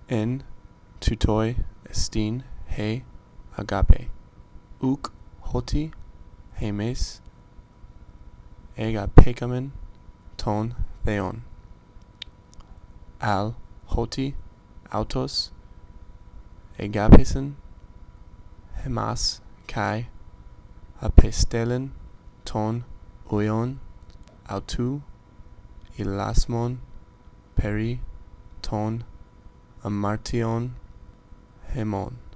en tutoi estin he agape, uk hoti hemes agapekamen ton theon, al hoti autos agapesen hemas kai apestelen ton oion autou ilasmon peri ton amartion hemon.